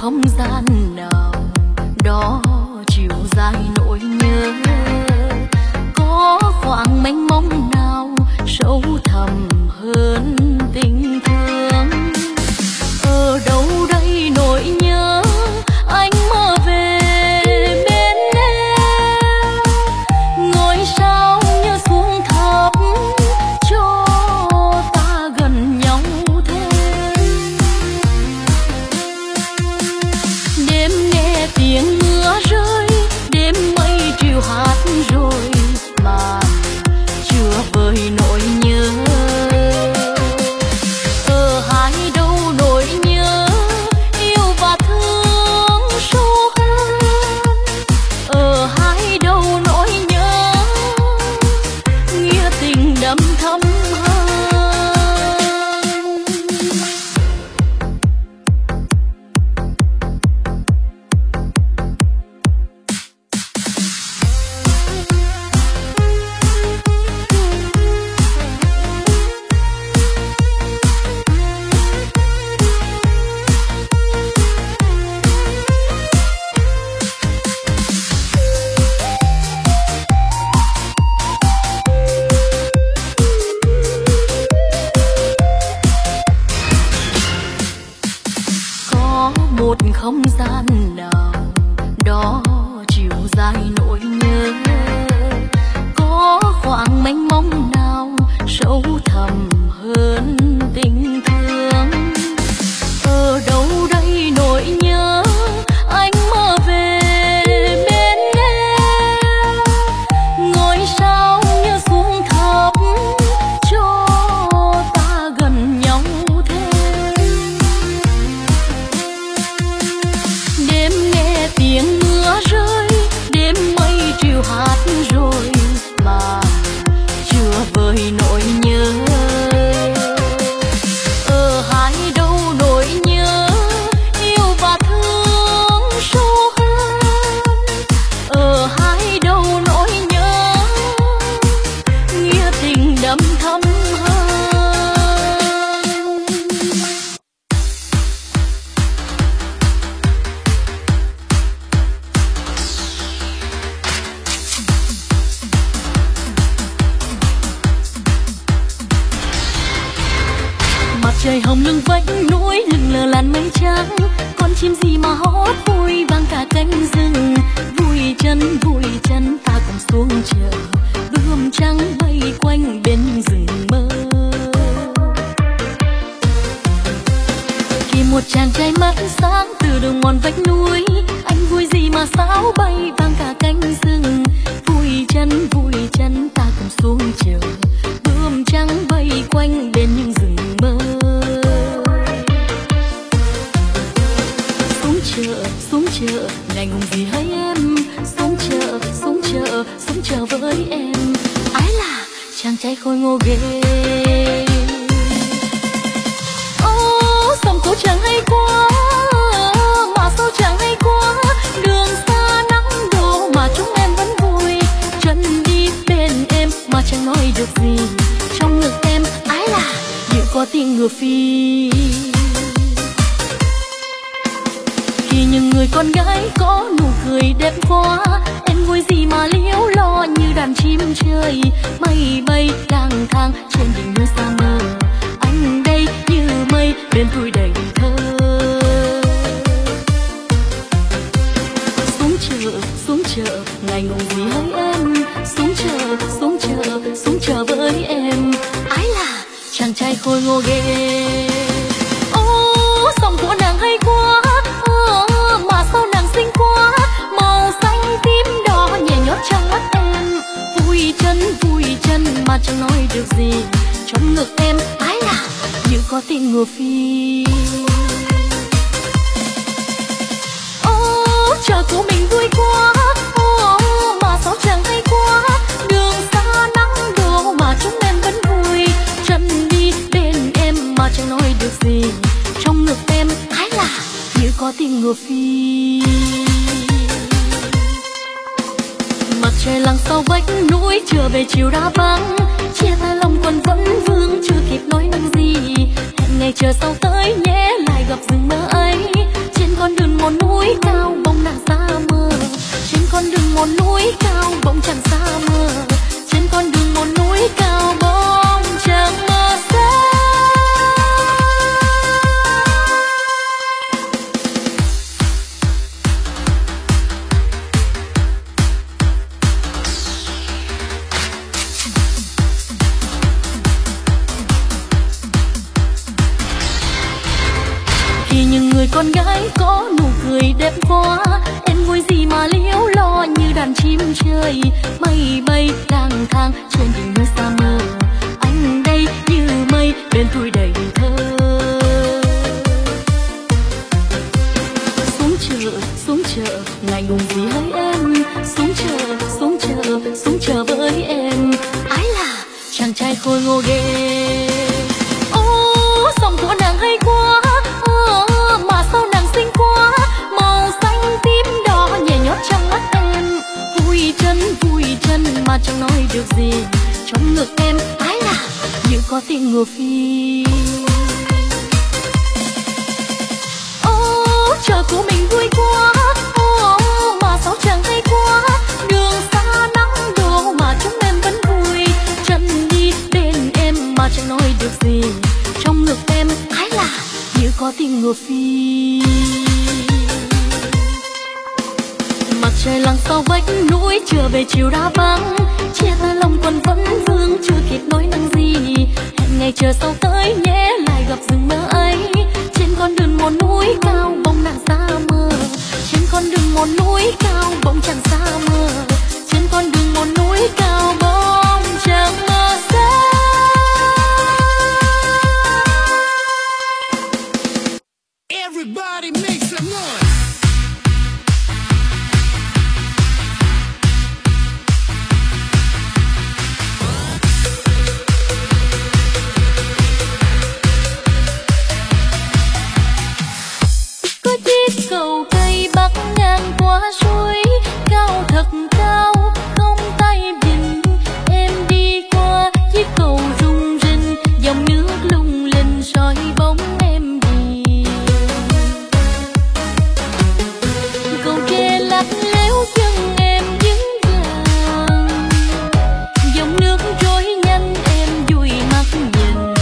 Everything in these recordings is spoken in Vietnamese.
không gian nào đó chiều dài nỗi nhớ, có khoảng mênh mông nào sâu thẳm hơn tình thương. Ở đâu đây nỗi nhớ anh mơ về bên em, ngôi sao như xuống thấp cho ta gần nhau thêm. Đêm nghe tiếng mưa rơi, đêm mây triều hát rồi mà chưa vơi nỗi nhớ. Ở hai đâu nỗi nhớ yêu và thương sâu hơn, ở hai đâu nỗi nhớ nghĩa tình đậm thắm hơn. Một không gian nào đó chiều dài nỗi nhớ, có khoảng mênh mông nào sâu thẳm hơn tình thương. Ở đâu đây nỗi nhớ anh mơ về bên em, ngôi sao như xuống thấp cho ta gần nhau thêm. Đêm nghe tiếng mưa rơi, đêm mây triều hát rồi mà chưa vơi nỗi nhớ. Ở hai đâu nỗi nhớ yêu và thương sâu hơn, ở hai đâu nỗi nhớ nghĩa tình đậm thắm hơn. Mặt trời hồng lưng vách núi, lưng lờ làn mây trắng, con chim gì mà hót vui vang cả cánh rừng. Vui chân ta cùng xuống chợ, bướm trắng bay quanh bên những rừng mơ. Khi một chàng trai mắt sáng từ đường mòn vách núi, anh vui gì mà sáo bay vang cả cánh rừng. Vui chân ta cùng xuống chợ, bướm trắng bay quanh bên những rừng mơ. Xuống chợ ngày ngùng gì hỡi em, xuống chợ với em. Ái là chàng trai khôi ngô ghê. Sông phố chẳng hay quá, mà sao chẳng hay quá. Đường xa nắng đổ mà chúng em vẫn vui. Chân đi bên em mà chẳng nói được gì. Trong ngực em ái là như có tiếng ngựa phi. Khi những người con gái có nụ cười đẹp quá, em vui gì mà liễu lo như đàn chim trời. Mây bay lang thang trên đỉnh núi xa mơ, anh đây như mây bên tôi đầy thơ. Xuống chợ ngày ngùng gì hỡi em, xuống chợ với em. Ái là chàng trai khôi ngô ghê. Song của nàng hay quá, mà sao nàng xinh quá. Màu xanh tím đỏ nhẹ nhót trong mắt em. Vui chân mà chẳng nói được gì. Trong ngực em ái là như có tiếng ngựa phi. Chợ của mình vui quá, mà sao chẳng hay quá. Đường xa nắng đổ mà chúng em vẫn vui. Chân đi bên em mà chẳng nói được gì. Trong ngực em ái là như có tiếng ngựa phi. Mặt trời lặn sau vách núi, chưa về chiều đã vắng. Chia tay lòng quần vẫn vương, chưa kịp nói năng gì. Hẹn ngày chờ sau tới nhé, lại gặp rừng mơ ấy trên con đường một núi cao bỗng chẳng xa mơ, trên con đường một núi cao bỗng chẳng mơ xa. Khi những người con gái có nụ cười đẹp quá, em vui gì mà liễu lo như đàn chim trời. Mây bay lang thang trên đỉnh núi xa mơ, anh đây như mây bên tôi đầy thơ. Xuống chợ ngại ngùng gì hỡi em, xuống chợ với em. Ái là chàng trai khôi ngô ghê. Ô giọng của nàng hay quá, mà sao nàng xinh quá, màu xanh tím đỏ nhẹ nhót trong mắt em. Vui chân mà chẳng nói được gì, trong ngực em ái là như có tiếng ngựa phi. Ô chợ của mình vui quá, mà sao chẳng hay quá, đường xa nắng đổ mà chúng em vẫn vui. Chân đi bên em mà chẳng nói được gì, trong ngực em ái là như có tiếng ngựa phi. Mặt trời lặn sau vách núi chưa về chiều đã vắng, chia tay lòng quần vẫn vương chưa kịp nói năng gì. Hẹn ngày chờ sau tới nhé lại gặp rừng mơ ấy, trên con đường một núi cao bỗng nàng xa mơ, trên con đường một núi cao bỗng chẳng xa mơ, trên con đường một núi cao bỗng chẳng mơ xa. Everybody make some noise. Có chiếc cầu cây bắc ngang qua suối, cao thật cao không tay vịn. Em đi qua chiếc cầu rung rinh, dòng nước lung linh soi bóng em đi. Cầu tre lắc léo chân em vững vàng, dòng nước trôi nhanh em vui mắt nhìn.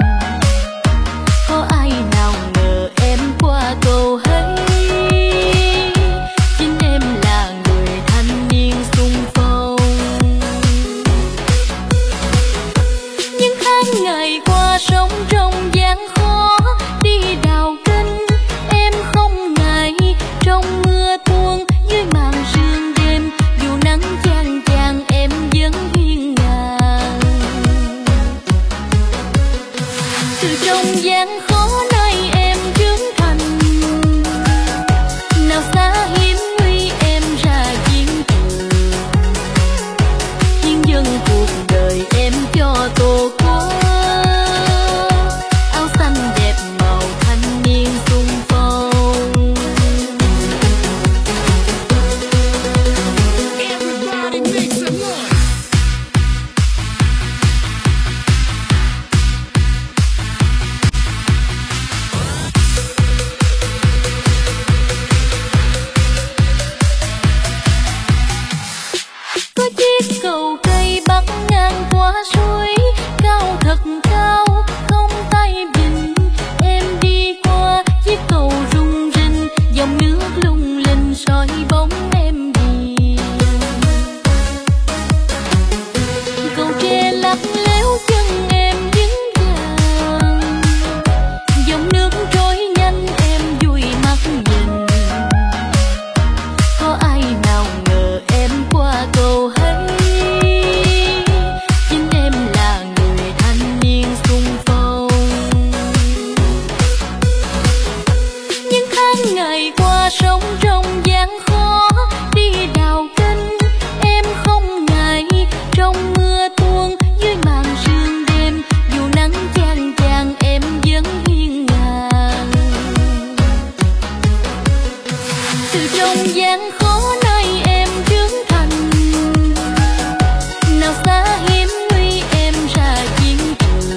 Có ai nào ngờ em qua cầu hay, chính em là người thanh niên xung phong. Những tháng ngày qua sống trong gian khó, đi đào kinh em không ngại, trong mưa tuôn dưới màn sương đêm, dù nắng chang chang em vẫn hiên ngang. Từ trong gian khó nơi em trưởng thành, nào xa hiểm nguy em ra chiến trường, hiến dâng cuộc đời em cho tổ quốc. Áo xanh đẹp màu thanh niên xung phong. Everybody make some noise. Có chiếc cầu cây bắc ngang qua suối, cao thật cao không tay vịn. Em đi qua chiếc cầu rung rinh, dòng nước lung linh soi bóng em đi. Cầu tre lắc léo chân em vững vàng, dòng nước trôi nhanh em vui mắt nhìn. Có ai nào ngờ em qua cầu hay, chính em là người thanh niên xung phong. Những tháng ngày qua sống trong gian khó, đi đào kinh em không ngại, trong mưa tuôn dưới màn sương đêm, dù nắng chang chang em vẫn hiên ngang. Từ trong gian khó nơi em trưởng thành, nào xa hiểm nguy em ra chiến trường,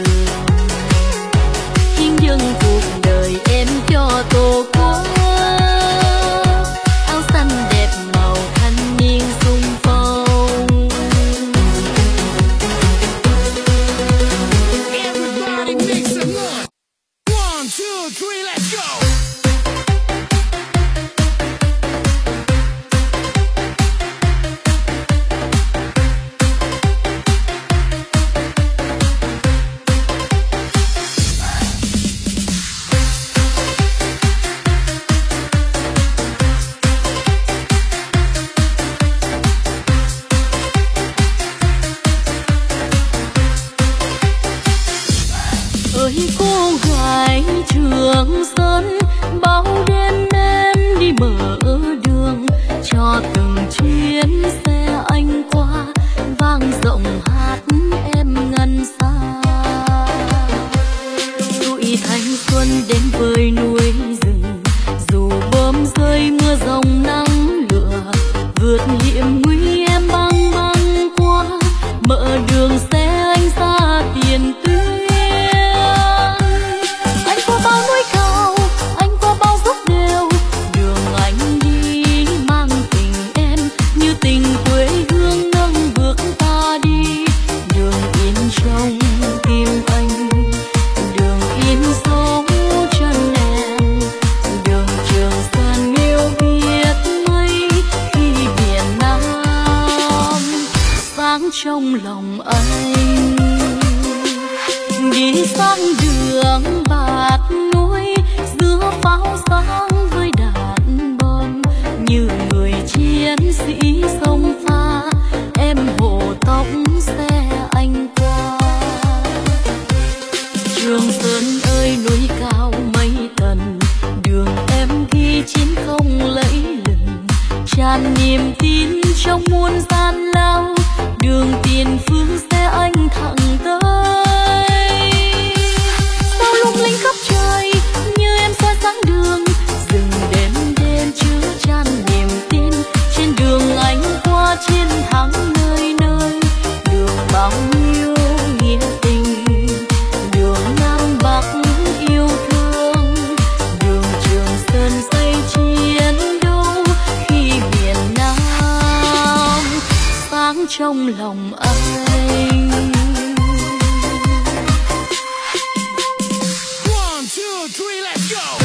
hiến dâng cuộc đời em cho tổ quốc. Áo xanh đẹp màu thanh niên xung One, two, three, let's go. Ơi cô gái Trường Sơn, bao đêm em đi mở đường cho từng chuyến xe anh qua, vang rộng hát em ngân xa. Tuổi thanh xuân đến với núi rừng, dù bom rơi mưa dòng nắng lửa, vượt hiểm nguy em băng băng qua, mở đường xe anh ra tiền tuyến. Bao núi cao, anh qua bao dốc đèo, đường anh đi mang tình em như tình quê hương nâng bước ta đi. Đường in trong tim anh, đường in dấu chân em, đường Trường Sơn yêu biết mấy khi biển Nam sáng trong lòng anh. Đi sang đường bạt núi giữa pháo sáng với đạn bom, như người chiến sĩ sông pha em hộ tống xe anh qua. Trường Sơn ơi núi cao mây tần, đường em ghi chiến không lẫy lừng, tràn niềm tin trong muôn gian lao, đường tiền phương xe anh thẳng tới. Sao lung linh khắp trời như em soi sáng đường, rừng đêm đêm chứa chan niềm tin, trên đường anh qua chiến thắng nơi nơi, đường bao nhiêu nghĩa tình, đường Nam Bắc yêu thương, đường Trường Sơn xây chiến đấu khi miền Nam sáng trong lòng anh. One, two, three, let's go.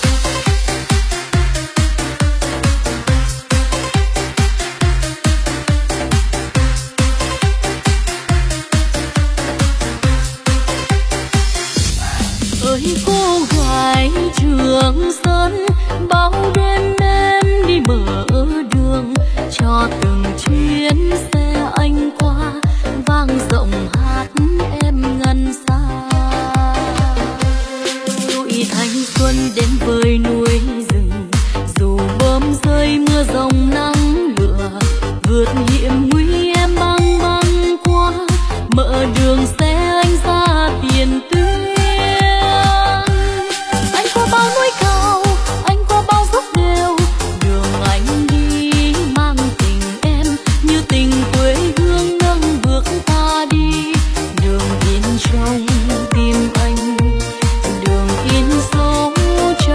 Ơi cô gái Trường Sơn, bao đêm em đi mở đường cho từng chuyến xe anh qua, vang rộng hát em ngân xa. Tuổi thanh xuân đến với núi rừng, dù bom rơi mưa dòng nắng lửa, vượt hiểm nguy em băng băng qua, mở đường xe anh ra tiền tuyến. Anh qua bao núi cao, anh qua bao dốc đèo, đường anh đi mang tình em như tình quê hương nâng bước ta đi. Đường in trong tim anh, đường in dấu chân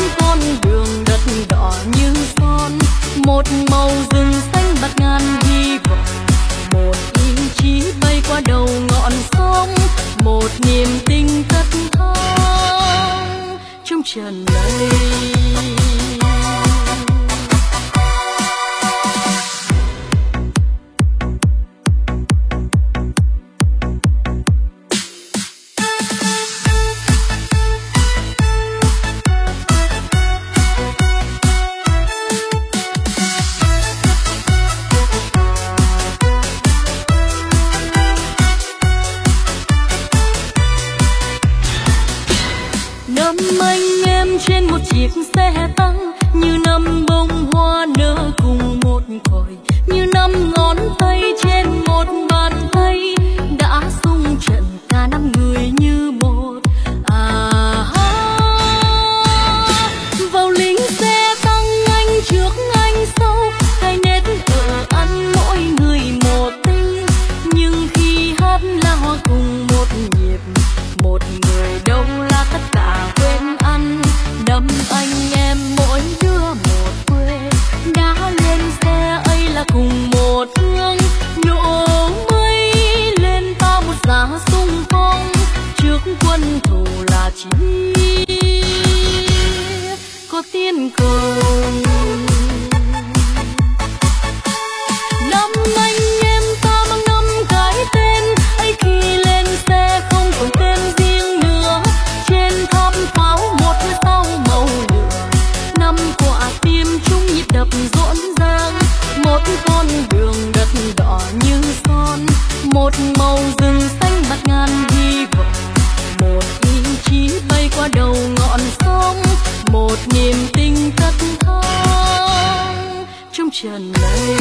con đường đất đỏ như son, một màu rừng xanh bạt ngàn hy vọng, một ý chí bay qua đầu ngọn sông, một niềm tin cất thang trong trần này. Năm anh em trên một chiếc xe tăng, như năm bông hoa nở cùng một cội, như năm ngón tay trên một bàn tay, đã xung trận cả năm người như một. Vào lính xe tăng anh trước anh sau, cái nét ở ăn mỗi người một tình, nhưng khi hát là hoa cùng một nhịp, một người đâu là tất cả quên ăn. Năm anh em mỗi đứa một quê, đã lên xe ấy là cùng một hướng, nhổ mây lên ta một giá xung phong, trước quân thù là chỉ có tiên công. Năm anh em ta mang năm cái tên ấy, khi lên xe không còn tên riêng nữa, trên tháp pháo một sao màu lửa, năm quả tim chung nhịp đập rộn ràng, một con đường đất đỏ như son, một màu rừng xanh bạt ngàn hy vọng, một ý chí bay qua đầu ngọn sông, một niềm tin cất thang trong trần này.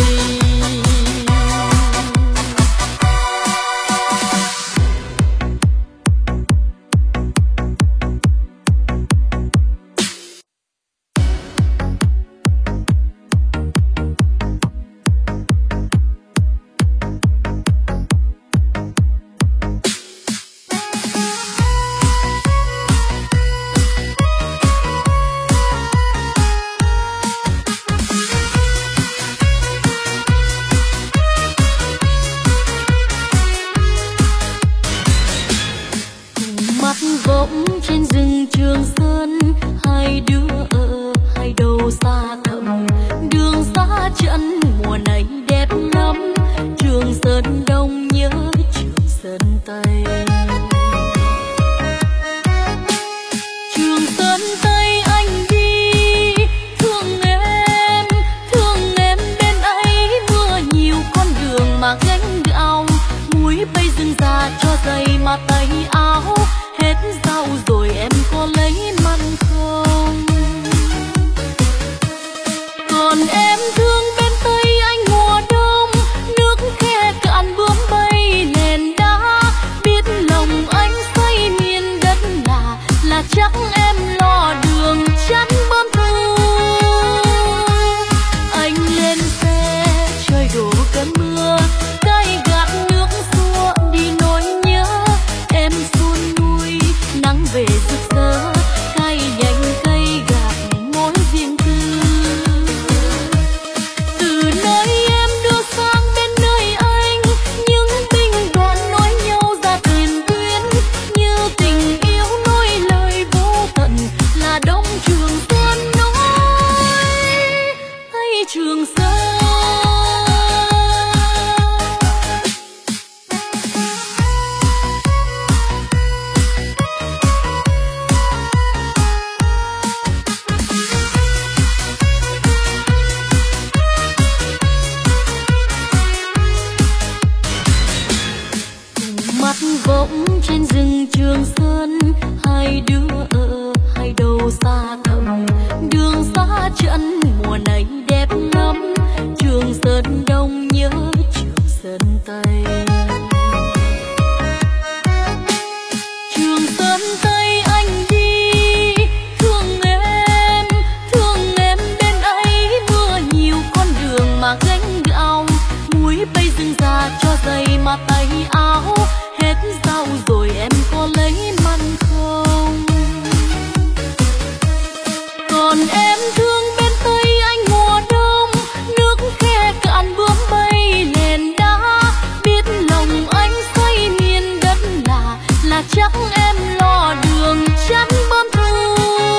còn em thương bên Tây anh mùa đông, nước khe cạn bướm bay nền đá, biết lòng anh say miền đất là chắc em lo đường chắn bom thu.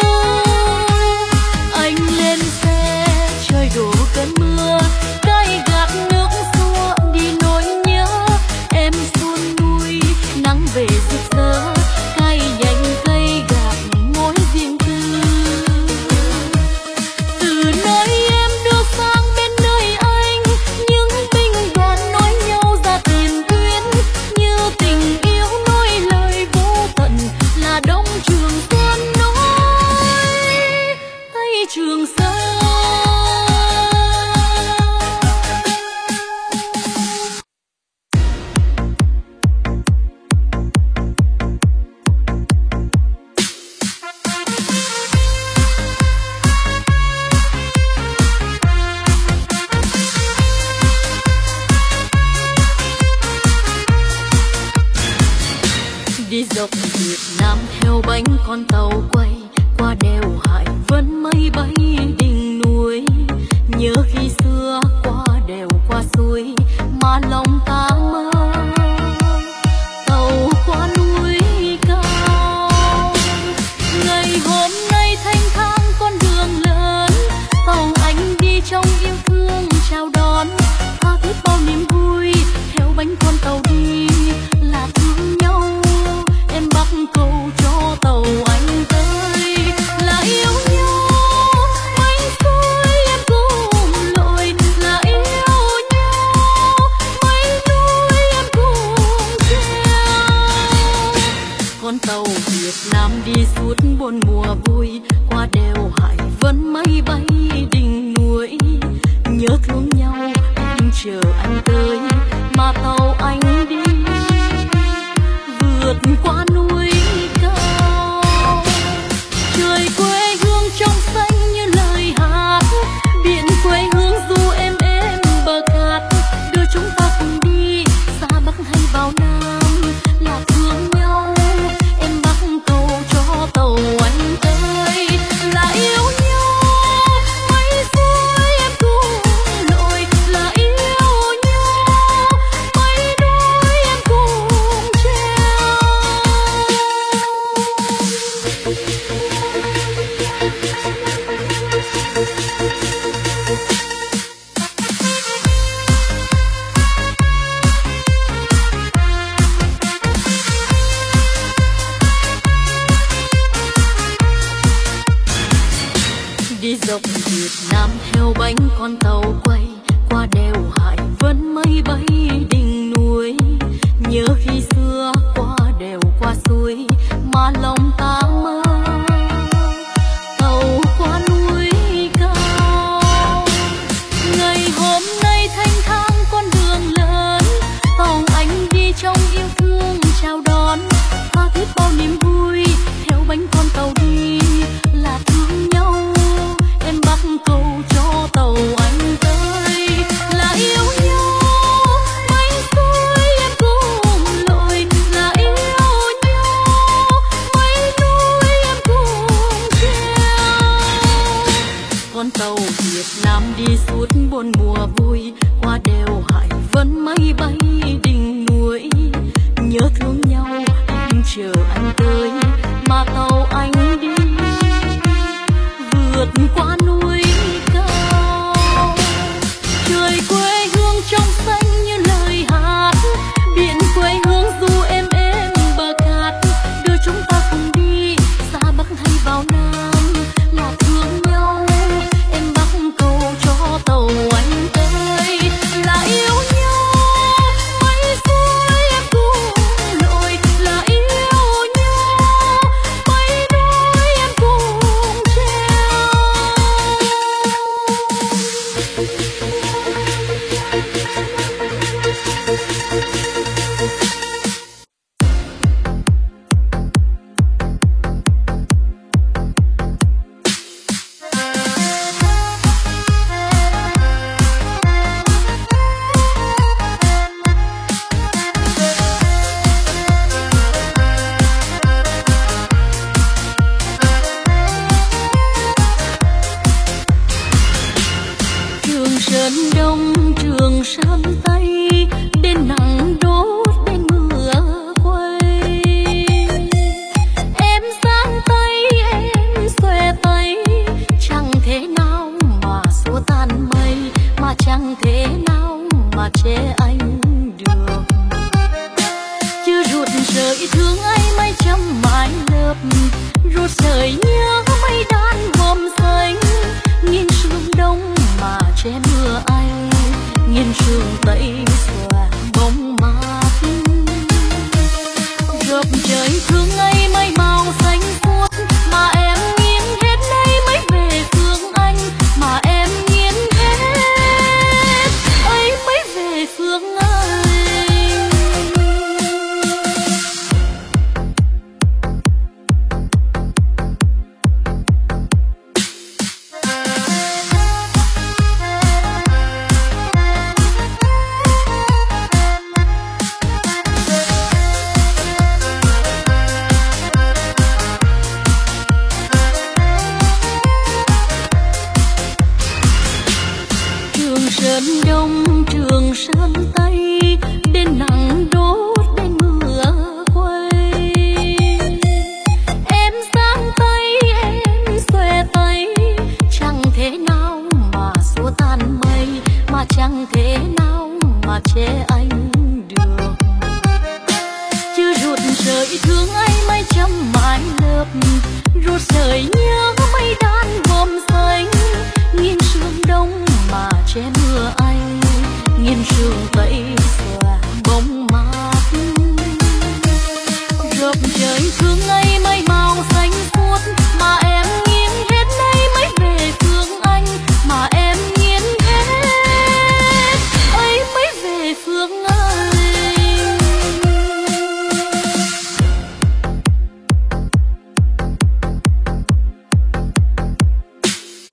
Anh lên xe trời đổ cơn mưa, cay gạt nước xua đi nỗi nhớ. Em xuân nuôi nắng về rực rỡ, cay nhành cây gạt mối riêng tư. Từ nơi em đưa sang bên nơi anh, những binh đoàn nối nhau ra tiền tuyến, như tình yêu nói lời vô tận là Đông Trường Sơn nối Tây Trường Sơn. Đi dọc Việt Nam theo bánh con tàu quay, qua đèo Hải Vân mây bay đỉnh núi. Nhớ khi xưa qua đèo qua suối mà lòng ta mơ, tàu qua núi cao. Ngày hôm nay thanh thang con đường lớn, tàu anh đi trong yêu thương chào đón. Tha thiết bao niềm vui theo bánh con tàu đi là thương nhau. Em bắt cầu cho tàu anh tới là yêu nhau. Bánh xuôi em cùng lội là yêu nhau. Bánh núi em cùng treo. Con tàu Việt Nam đi suốt bốn mùa vui, qua đèo Hải Vân mây bay đỉnh núi. Nhớ thương nhau em chờ anh tới mà tàu anh đi vượt qua núi cao. Trời quê hương trong xanh như lời hát, biển quê hương du êm bờ cát. Đưa chúng ta cùng đi xa Bắc hay vào Nam là thương nhau. Em bắt cầu cho tàu anh tới là yêu nhau. Mây xuôi em cùng lội là yêu nhau. Mây đôi em cùng treo. Đi dọc Việt Nam theo bánh con tàu quay, qua đèo Hải Vân mây bay đỉnh núi. Nhớ khi xưa qua đèo qua suối mà lòng ta mơ, tàu qua núi cao. Ngày hôm nay thanh thang con đường lớn, tàu anh đi trong yêu thương chào đón. Tha thiết bao niềm vui theo bánh con tàu đi là thương nhau. Em bắt cầu cho tàu anh tới là yêu nhau. Bánh xuôi em cùng lội là yêu nhau. Mây núi em cùng treo. Con tàu Việt Nam đi suốt bốn mùa vui, qua đèo Hải Vân mây bay đỉnh núi. Nhớ thương nhau em chờ anh tới mà tàu anh đi vượt qua núi cao. Trời quê hương trong xanh như lời hát, biển quê hương du êm bờ cát. Đưa chúng ta cùng đi xa Bắc hay vào Nam là thương nhau. Em bắt cầu cho tàu anh tới là yêu nhau. Mây xuôi em cùng lội là yêu nhau. Mây đôi em cùng treo. trăm tay